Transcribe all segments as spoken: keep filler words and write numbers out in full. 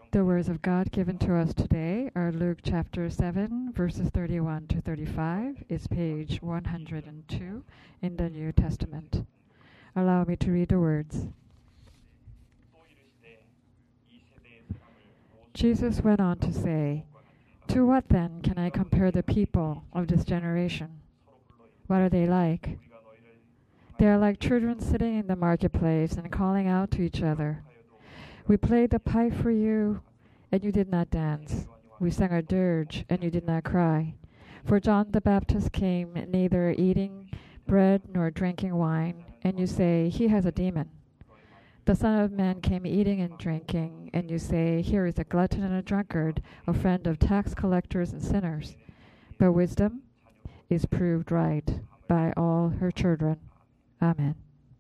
The words of God given to us today are Luke chapter seven, verses thirty-one to thirty-five. It's page one hundred two in the New Testament. Allow me to read the words. Jesus went on to say, "To what then can I compare the people of this generation? What are they like? They are like children sitting in the marketplace and calling out to each other. We played the pipe for you, and you did not dance. We sang a dirge, and you did not cry. For John the Baptist came neither eating bread nor drinking wine, and you say, 'He has a demon.' The Son of Man came eating and drinking, and you say, 'Here is a glutton and a drunkard, a friend of tax collectors and sinners.' But wisdom is proved right by all her children." Amen.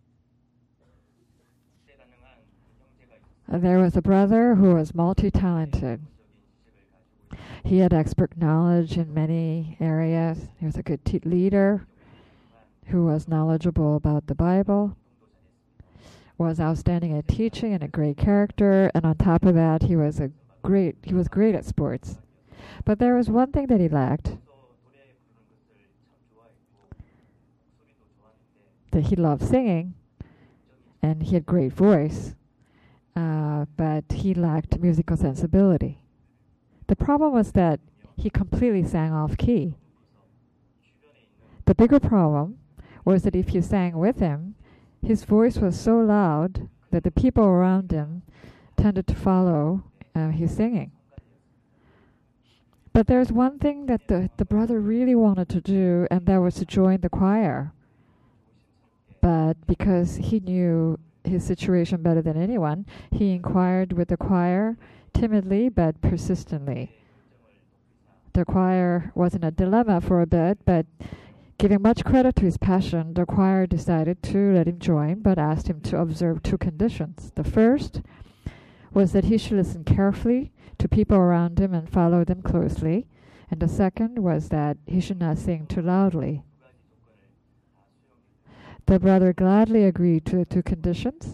There was a brother who was multi-talented. He had expert knowledge in many areas. He was a good te- leader who was knowledgeable about the Bible, was outstanding at teaching and a great character, and on top of that, he was a great he was great at sports. But there was one thing that he lacked. That he loved singing, and he had great voice. Uh, but he lacked musical sensibility. The problem was that he completely sang off key. The bigger problem was that if you sang with him, his voice was so loud that the people around him tended to follow uh, his singing. But there's one thing that the, the brother really wanted to do, and that was to join the choir. But because he knew his situation better than anyone, he inquired with the choir timidly but persistently. The choir was in a dilemma for a bit, but giving much credit to his passion, the choir decided to let him join, but asked him to observe two conditions. The first was that he should listen carefully to people around him and follow them closely, and the second was that he should not sing too loudly. The brother gladly agreed to the two conditions,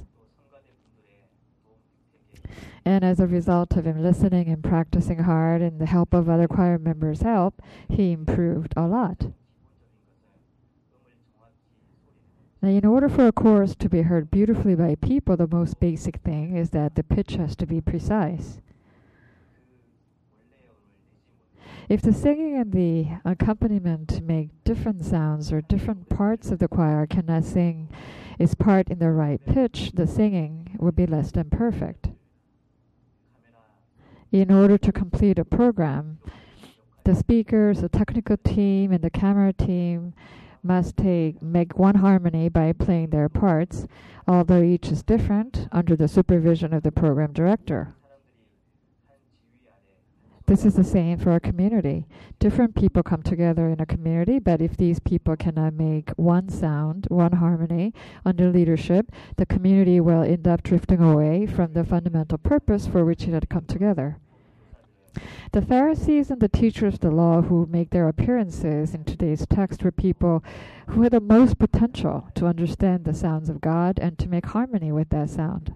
and as a result of him listening and practicing hard and the help of other choir members' help, he improved a lot. Now, in order for a chorus to be heard beautifully by people, the most basic thing is that the pitch has to be precise. If the singing and the accompaniment make different sounds or different parts of the choir cannot sing its part in the right pitch, the singing will be less than perfect. In order to complete a program, the speakers, the technical team, and the camera team must take make one harmony by playing their parts, although each is different, under the supervision of the program director. This is the same for our community. Different people come together in a community, but if these people cannot make one sound, one harmony, under leadership, the community will end up drifting away from the fundamental purpose for which it had come together. The Pharisees and the teachers of the law who make their appearances in today's text were people who had the most potential to understand the sounds of God and to make harmony with that sound.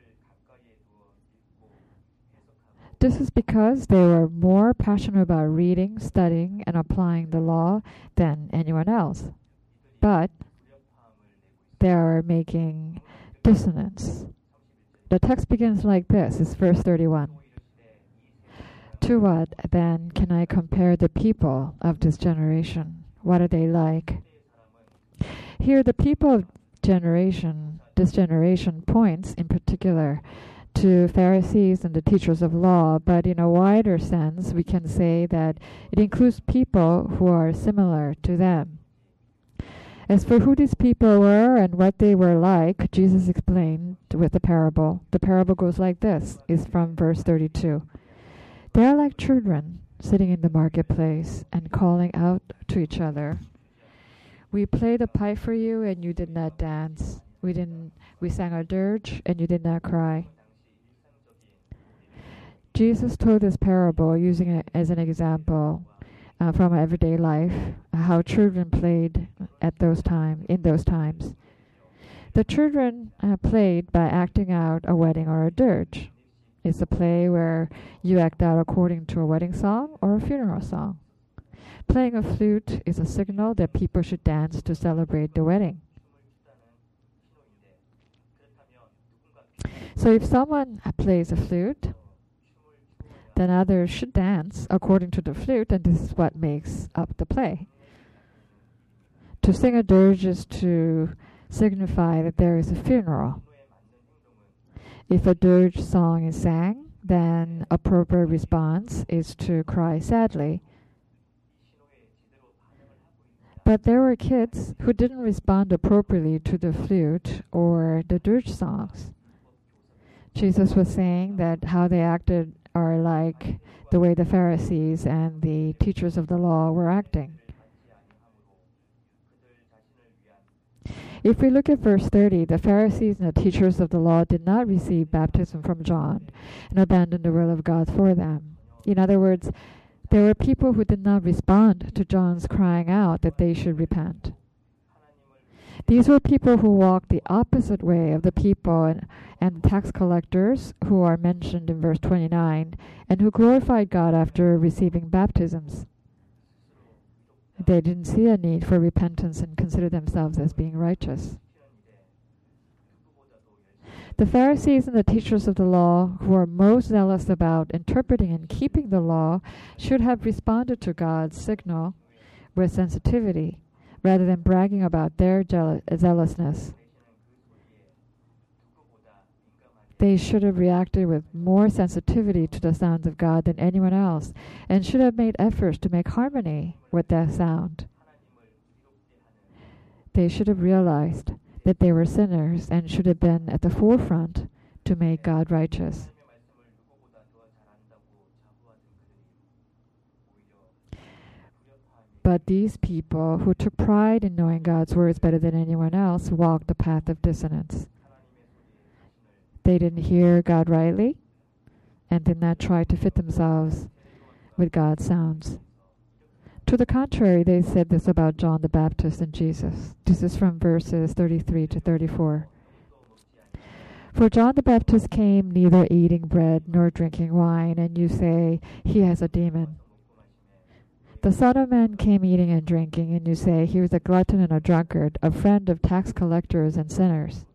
This is because they were more passionate about reading, studying, and applying the law than anyone else. But they are making dissonance. The text begins like this. It's verse thirty-one. "To what, then, can I compare the people of this generation? What are they like?" Here, the people of generation, this generation points in particular to Pharisees and the teachers of law, but in a wider sense, we can say that it includes people who are similar to them. As for who these people were and what they were like, Jesus explained with a parable. The parable goes like this. It's from verse thirty-two. "They are like children sitting in the marketplace and calling out to each other. 'We played a pipe for you and you did not dance. We didn't. We sang a dirge and you did not cry.'" Jesus told this parable using it as an example uh, from everyday life, how children played at those time in those times. The children uh, played by acting out a wedding or a dirge. is a play where you act out according to a wedding song or a funeral song. Playing a flute is a signal that people should dance to celebrate the wedding. So if someone plays a flute, then others should dance according to the flute, and this is what makes up the play. To sing a dirge is to signify that there is a funeral. If a dirge song is sang, then appropriate response is to cry sadly. But there were kids who didn't respond appropriately to the flute or the dirge songs. Jesus was saying that how they acted are like the way the Pharisees and the teachers of the law were acting. If we look at verse thirty, the Pharisees and the teachers of the law did not receive baptism from John and abandoned the will of God for them. In other words, there were people who did not respond to John's crying out that they should repent. These were people who walked the opposite way of the people and, and the tax collectors who are mentioned in verse twenty-nine, and who glorified God after receiving baptisms. They didn't see a need for repentance and consider themselves as being righteous. The Pharisees and the teachers of the law, who are most zealous about interpreting and keeping the law, should have responded to God's signal with sensitivity, rather than bragging about their jeal- zealousness. They should have reacted with more sensitivity to the sounds of God than anyone else, and should have made efforts to make harmony with that sound. They should have realized that they were sinners and should have been at the forefront to make God righteous. But these people who took pride in knowing God's words better than anyone else walked the path of dissonance. They didn't hear God rightly and did not try to fit themselves with God's sounds. To the contrary, they said this about John the Baptist and Jesus. This is from verses thirty-three to thirty-four. For John the Baptist came neither eating bread nor drinking wine, and you say, he has a demon. The Son of Man came eating and drinking, and you say, he was a glutton and a drunkard, a friend of tax collectors and sinners.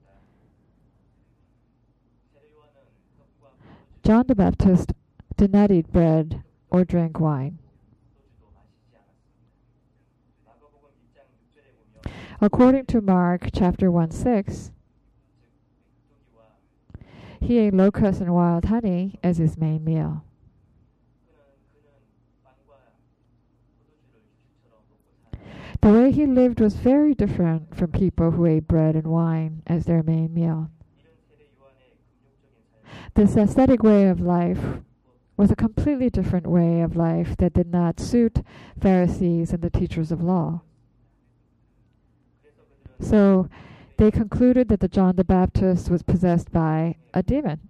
John the Baptist did not eat bread or drink wine. According to Mark chapter one six, he ate locusts and wild honey as his main meal. The way he lived was very different from people who ate bread and wine as their main meal. This ascetic way of life was a completely different way of life that did not suit Pharisees and the teachers of law. So they concluded that the John the Baptist was possessed by a demon.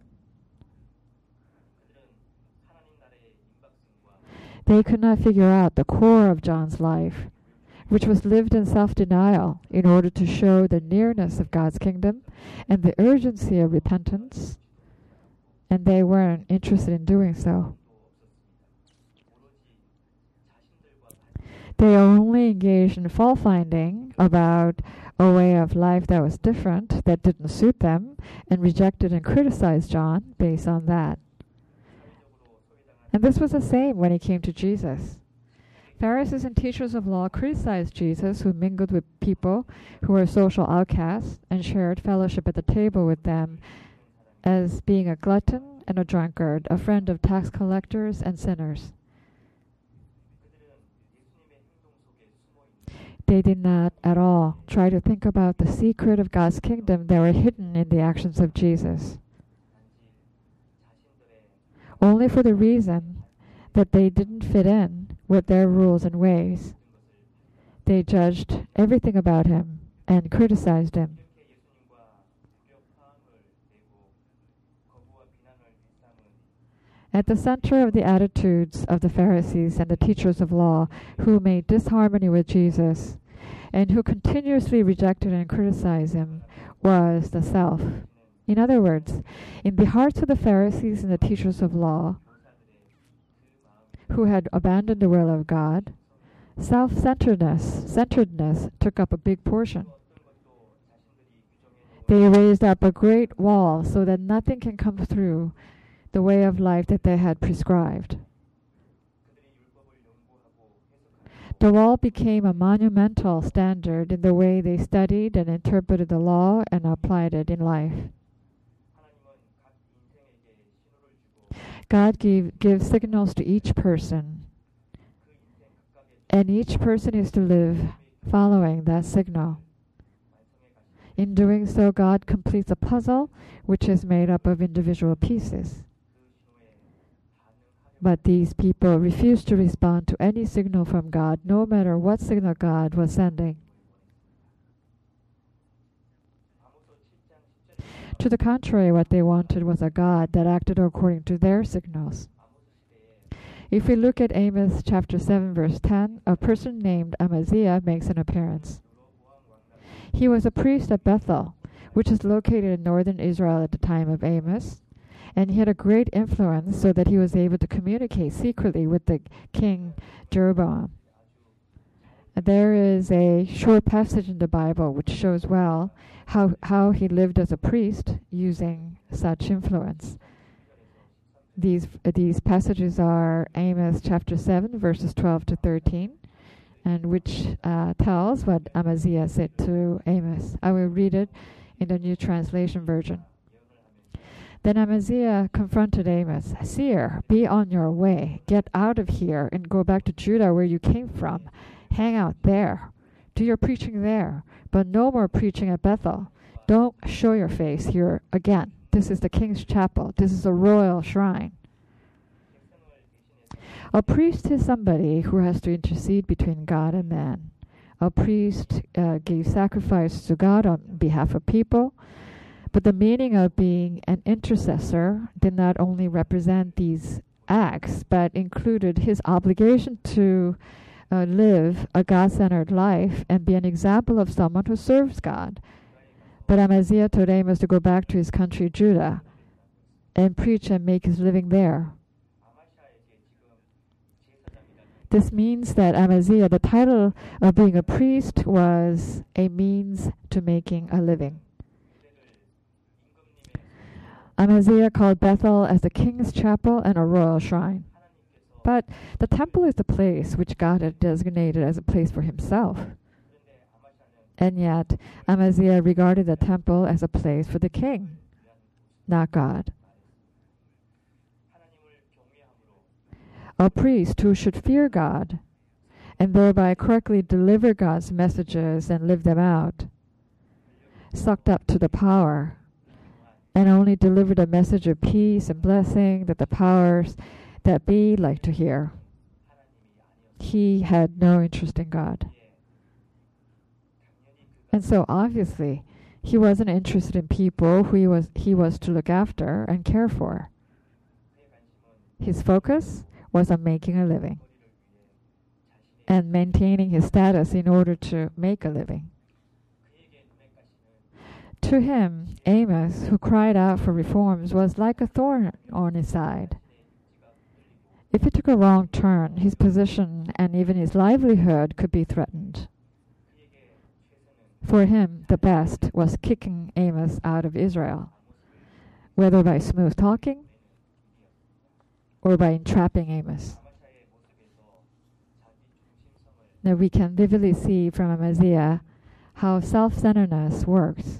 They could not figure out the core of John's life, which was lived in self-denial in order to show the nearness of God's kingdom and the urgency of repentance, and they weren't interested in doing so. They only engaged in fault-finding about a way of life that was different, that didn't suit them, and rejected and criticized John based on that. And this was the same when he came to Jesus. Pharisees and teachers of law criticized Jesus, who mingled with people who were social outcasts and shared fellowship at the table with them, as being a glutton and a drunkard, a friend of tax collectors and sinners. They did not at all try to think about the secret of God's kingdom that were hidden in the actions of Jesus, only for the reason that they didn't fit in with their rules and ways. They judged everything about him and criticized him. At the center of the attitudes of the Pharisees and the teachers of law who made disharmony with Jesus and who continuously rejected and criticized him was the self, In other words, in the hearts of the Pharisees and the teachers of law, who had abandoned the will of God, self-centeredness centeredness took up a big portion. They raised up a great wall so that nothing can come through the way of life that they had prescribed. The wall became a monumental standard in the way they studied and interpreted the law and applied it in life. God gave, gives signals to each person, and each person is to live following that signal. In doing so, God completes a puzzle which is made up of individual pieces. But these people refused to respond to any signal from God, no matter what signal God was sending. To the contrary, what they wanted was a God that acted according to their signals. If we look at Amos chapter seven, verse ten, a person named Amaziah makes an appearance. He was a priest at Bethel, which is located in northern Israel at the time of Amos, and he had a great influence so that he was able to communicate secretly with the king Jeroboam. There is a short passage in the Bible which shows well how, how he lived as a priest using such influence. These, uh, these passages are Amos chapter seven, verses twelve to thirteen, and which uh, tells what Amaziah said to Amos. I will read it in the New Translation Version. Then Amaziah confronted Amos. Seer, be on your way. Get out of here and go back to Judah where you came from. Hang out there. Do your preaching there. But no more preaching at Bethel. Don't show your face here again. This is the king's chapel. This is a royal shrine. A priest is somebody who has to intercede between God and man. A priest uh, gave sacrifice to God on behalf of people. But the meaning of being an intercessor did not only represent these acts, but included his obligation to uh, live a God-centered life and be an example of someone who serves God. But Amaziah told Amos to go back to his country, Judah, and preach and make his living there. This means that Amaziah, the title of being a priest, was a means to making a living. Amaziah called Bethel as the king's chapel and a royal shrine. But the temple is the place which God had designated as a place for himself. And yet, Amaziah regarded the temple as a place for the king, not God. A priest who should fear God and thereby correctly deliver God's messages and live them out, sucked up to the power, and only delivered a message of peace and blessing that the powers that be like to hear. He had no interest in God. And so obviously, he wasn't interested in people who he was, he was to look after and care for. His focus was on making a living and maintaining his status in order to make a living. To him, Amos, who cried out for reforms, was like a thorn on his side. If he took a wrong turn, his position and even his livelihood could be threatened. For him, the best was kicking Amos out of Israel, whether by smooth talking or by entrapping Amos. Now we can vividly see from Amaziah how self-centeredness works.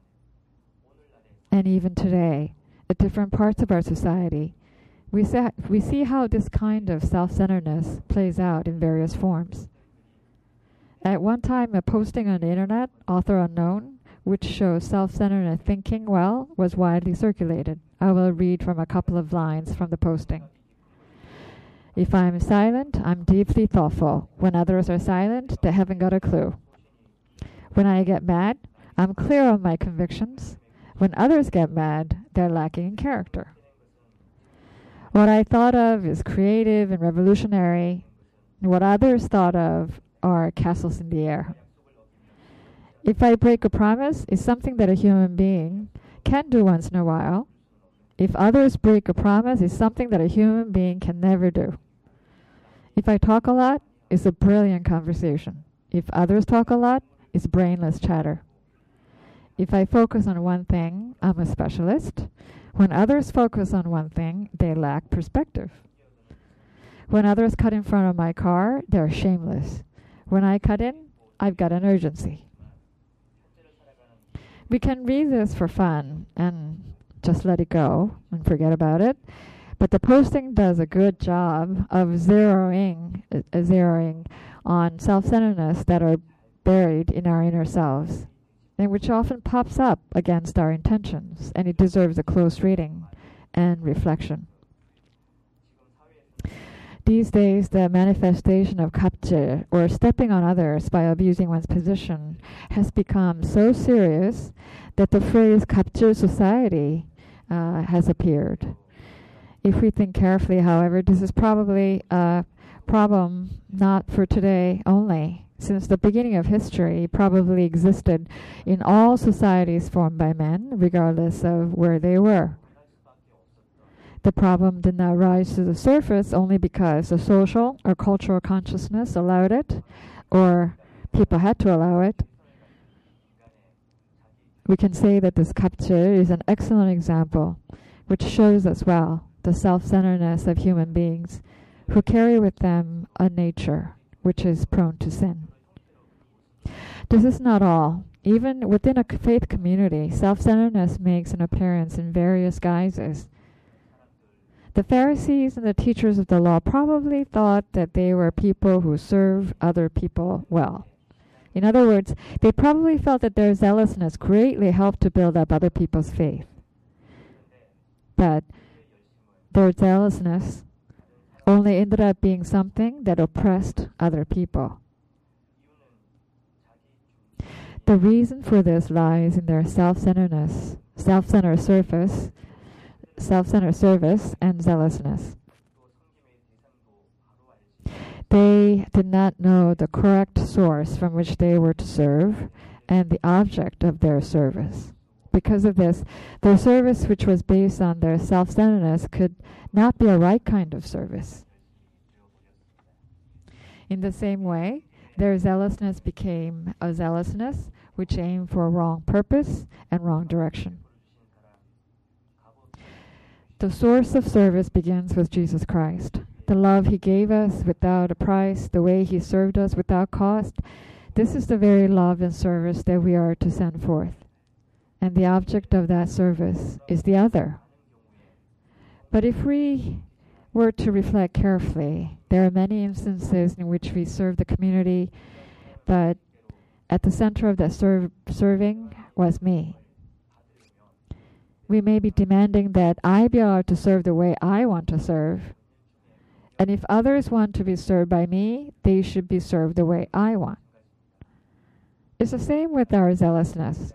And even today, at different parts of our society, we see, we see how this kind of self-centeredness plays out in various forms. At one time, a posting on the internet, author unknown, which shows self-centeredness thinking well, was widely circulated. I will read from a couple of lines from the posting. If I'm silent, I'm deeply thoughtful. When others are silent, they haven't got a clue. When I get mad, I'm clear on my convictions. When others get mad, they're lacking in character. What I thought of is creative and revolutionary. What others thought of are castles in the air. If I break a promise, it's something that a human being can do once in a while. If others break a promise, it's something that a human being can never do. If I talk a lot, it's a brilliant conversation. If others talk a lot, it's brainless chatter. If I focus on one thing, I'm a specialist. When others focus on one thing, they lack perspective. When others cut in front of my car, they're shameless. When I cut in, I've got an urgency. We can read this for fun and just let it go and forget about it. But the posting does a good job of zeroing, uh, zeroing on self-centeredness that are buried in our inner selves, and which often pops up against our intentions, and it deserves a close reading and reflection. These days, the manifestation of 갑질, or stepping on others by abusing one's position, has become so serious that the phrase 갑질 society uh, has appeared. If we think carefully, however, this is probably a problem not for today only. Since the beginning of history, probably existed in all societies formed by men, regardless of where they were. The problem did not rise to the surface only because the social or cultural consciousness allowed it, or people had to allow it. We can say that this 갑질 is an excellent example, which shows us well the self-centeredness of human beings who carry with them a nature which is prone to sin. This is not all. Even within a faith community, self-centeredness makes an appearance in various guises. The Pharisees and the teachers of the law probably thought that they were people who served other people well. In other words, they probably felt that their zealousness greatly helped to build up other people's faith. But their zealousness only ended up being something that oppressed other people. The reason for this lies in their self-centeredness, self-centered surface, self-centered service and zealousness. They did not know the correct source from which they were to serve and the object of their service. Because of this, their service, which was based on their self-centeredness, could not be a right kind of service. In the same way, their zealousness became a zealousness which aimed for a wrong purpose and wrong direction. The source of service begins with Jesus Christ. The love He gave us without a price, the way He served us without cost, this is the very love and service that we are to send forth. And the object of that service is the other. But if we were to reflect carefully, there are many instances in which we serve the community, but at the center of that serv- serving was me. We may be demanding that I be allowed to serve the way I want to serve. And if others want to be served by me, they should be served the way I want. It's the same with our zealousness.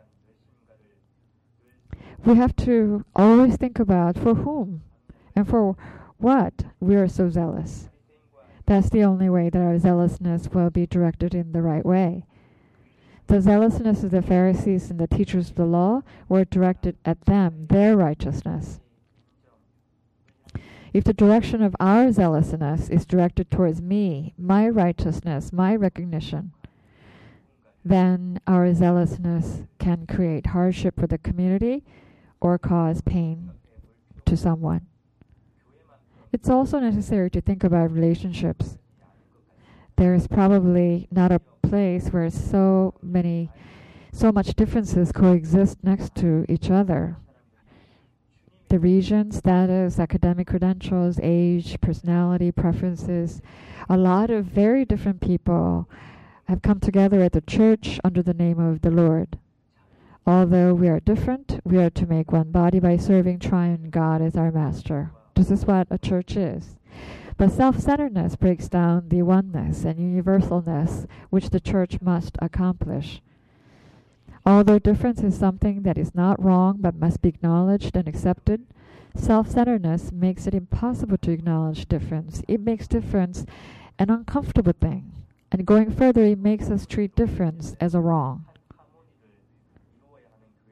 We have to always think about for whom and for what we are so zealous. That's the only way that our zealousness will be directed in the right way. The zealousness of the Pharisees and the teachers of the law were directed at them, their righteousness. If the direction of our zealousness is directed towards me, my righteousness, my recognition, then our zealousness can create hardship for the community or cause pain to someone. It's also necessary to think about relationships. There is probably not a place where so many, so much differences coexist next to each other. The region, status, academic credentials, age, personality, preferences, a lot of very different people have come together at the church under the name of the Lord. Although we are different, we are to make one body by serving triune God as our master. This is what a church is. But self-centeredness breaks down the oneness and universalness which the church must accomplish. Although difference is something that is not wrong but must be acknowledged and accepted, self-centeredness makes it impossible to acknowledge difference. It makes difference an uncomfortable thing. And going further, it makes us treat difference as a wrong.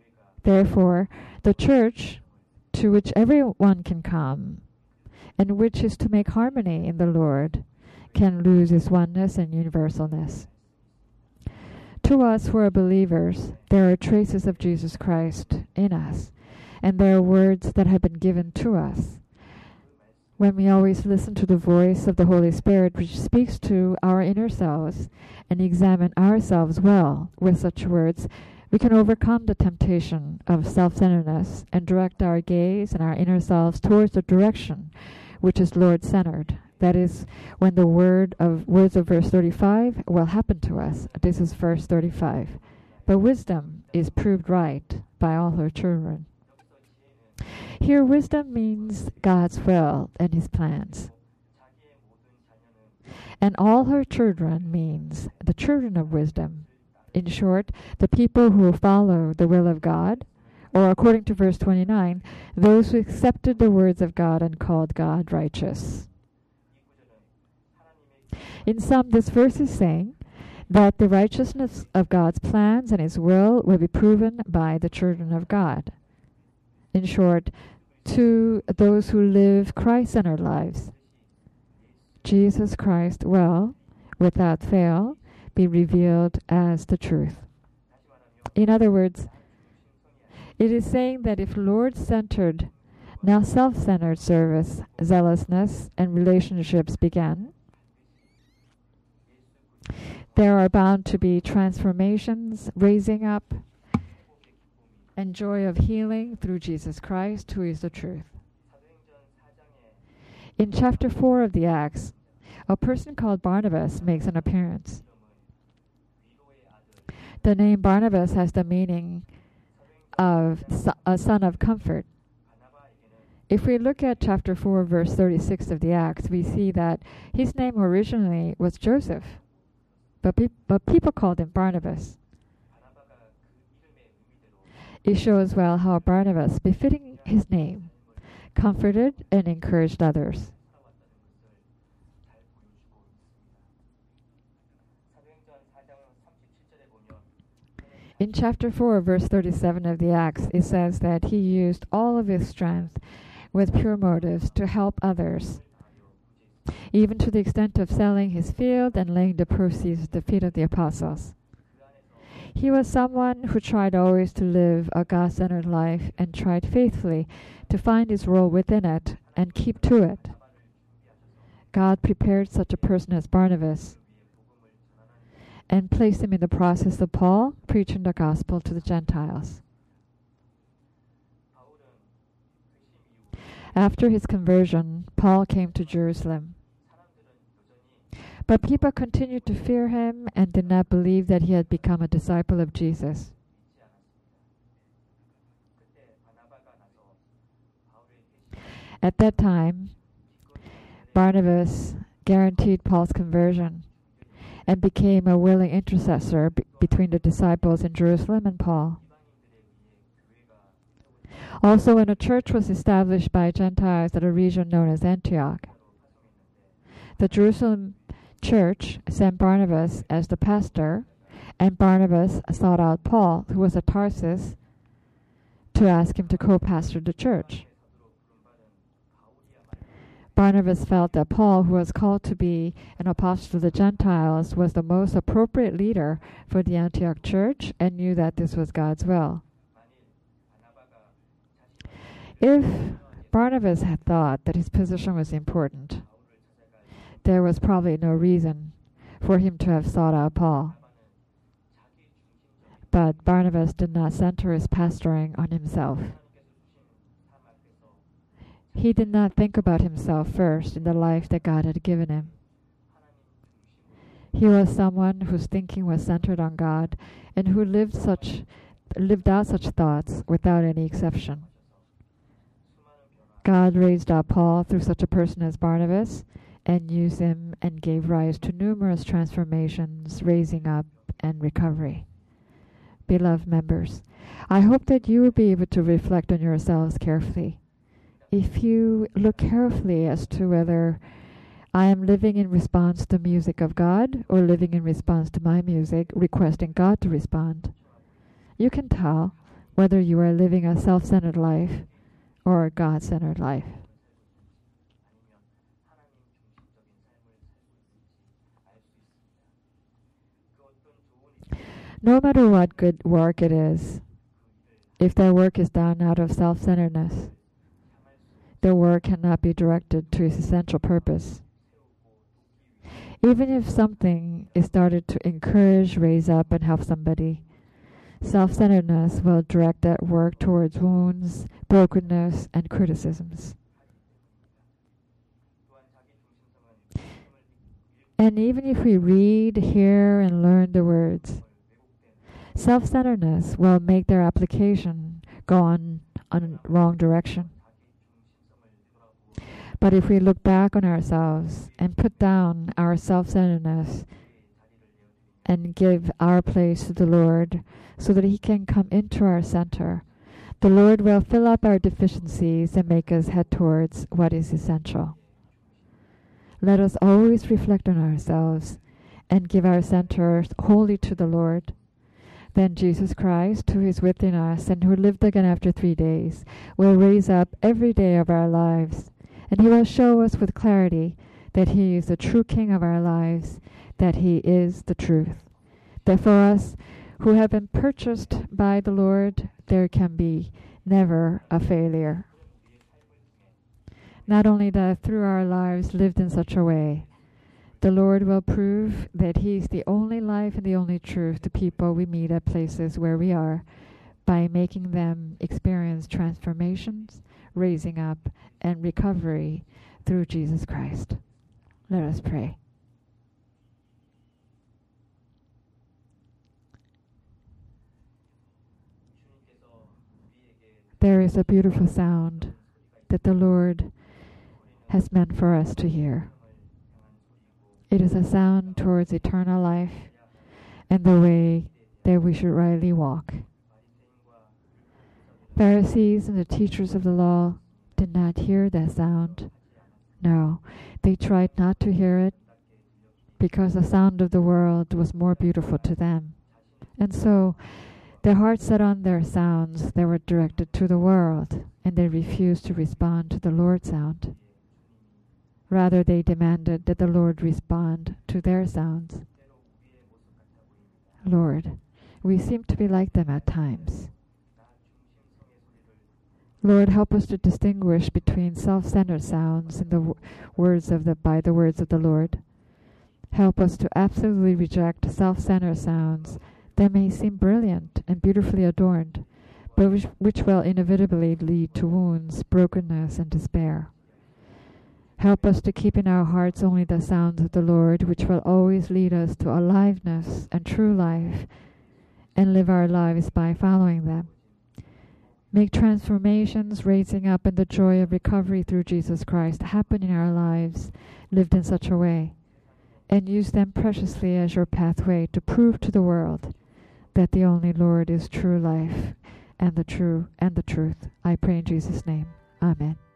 Therefore, the church, to which everyone can come, and which is to make harmony in the Lord, can lose its oneness and universalness. To us who are believers, there are traces of Jesus Christ in us, and there are words that have been given to us. When we always listen to the voice of the Holy Spirit, which speaks to our inner selves, and examine ourselves well with such words, we can overcome the temptation of self-centeredness and direct our gaze and our inner selves towards the direction which is Lord-centered. That is, when the word of words of verse thirty-five will happen to us. This is verse thirty-five. But wisdom is proved right by all her children. Here, wisdom means God's will and his plans. And all her children means the children of wisdom. In short, the people who follow the will of God, or according to verse twenty-nine, those who accepted the words of God and called God righteous. In sum, this verse is saying that the righteousness of God's plans and his will will be proven by the children of God. In short, to those who live Christ-centered lives, Jesus Christ will, without fail, be revealed as the truth. In other words, it is saying that if Lord-centered, now self-centered service, zealousness, and relationships begin, there are bound to be transformations, raising up, and joy of healing through Jesus Christ, who is the truth. In chapter four of the Acts, a person called Barnabas makes an appearance. The name Barnabas has the meaning of a son of comfort. If we look at chapter four, verse thirty-six of the Acts, we see that his name originally was Joseph, but, pe- but people called him Barnabas. It shows well how Barnabas, befitting his name, comforted and encouraged others. In chapter four, verse thirty-seven of the Acts, it says that he used all of his strength with pure motives to help others, even to the extent of selling his field and laying the proceeds at the feet of the apostles. He was someone who tried always to live a God-centered life and tried faithfully to find his role within it and keep to it. God prepared such a person as Barnabas and placed him in the process of Paul preaching the gospel to the Gentiles. After his conversion, Paul came to Jerusalem. But people continued to fear him and did not believe that he had become a disciple of Jesus. At that time, Barnabas guaranteed Paul's conversion and became a willing intercessor b- between the disciples in Jerusalem and Paul. Also, when a church was established by Gentiles at a region known as Antioch, the Jerusalem church sent Barnabas as the pastor, and Barnabas sought out Paul, who was at Tarsus, to ask him to co-pastor the church. Barnabas felt that Paul, who was called to be an apostle to the Gentiles, was the most appropriate leader for the Antioch church and knew that this was God's will. If Barnabas had thought that his position was important, there was probably no reason for him to have sought out Paul. But Barnabas did not center his pastoring on himself. He did not think about himself first in the life that God had given him. He was someone whose thinking was centered on God and who lived such lived out such thoughts without any exception. God raised up Paul through such a person as Barnabas and used him and gave rise to numerous transformations, raising up, and recovery. Beloved members, I hope that you will be able to reflect on yourselves carefully. If you look carefully as to whether I am living in response to the music of God or living in response to my music, requesting God to respond, you can tell whether you are living a self-centered life or a God-centered life. No matter what good work it is, if that work is done out of self-centeredness, the work cannot be directed to its essential purpose. Even if something is started to encourage, raise up, and help somebody, self-centeredness will direct that work towards wounds, brokenness, and criticisms. And even if we read, hear, and learn the words, self-centeredness will make their application go on on wrong direction. But if we look back on ourselves and put down our self-centeredness and give our place to the Lord so that He can come into our center, the Lord will fill up our deficiencies and make us head towards what is essential. Let us always reflect on ourselves and give our center wholly to the Lord. Then Jesus Christ, who is within us and who lived again after three days, will raise up every day of our lives, and He will show us with clarity that He is the true King of our lives, that He is the truth. That for us who have been purchased by the Lord, there can be never a failure. Not only that through our lives lived in such a way, the Lord will prove that He is the only life and the only truth to people we meet at places where we are, by making them experience transformations, raising up, and recovery through Jesus Christ. Let us pray. There is a beautiful sound that the Lord has meant for us to hear. It is a sound towards eternal life and the way that we should rightly walk. Pharisees and the teachers of the law did not hear that sound. No, they tried not to hear it because the sound of the world was more beautiful to them. And so their hearts set on their sounds that were directed to the world, and they refused to respond to the Lord's sound. Rather, they demanded that the Lord respond to their sounds. Lord, we seem to be like them at times. Lord, help us to distinguish between self-centered sounds in the w- words of the by the words of the Lord. Help us to absolutely reject self-centered sounds that may seem brilliant and beautifully adorned, but which, which will inevitably lead to wounds, brokenness, and despair. Help us to keep in our hearts only the sounds of the Lord, which will always lead us to aliveness and true life, and live our lives by following them. Make transformations, raising up, and the joy of recovery through Jesus Christ happen in our lives, lived in such a way, and use them preciously as your pathway to prove to the world that the only Lord is true life and the true and the truth. I pray in Jesus' name. Amen.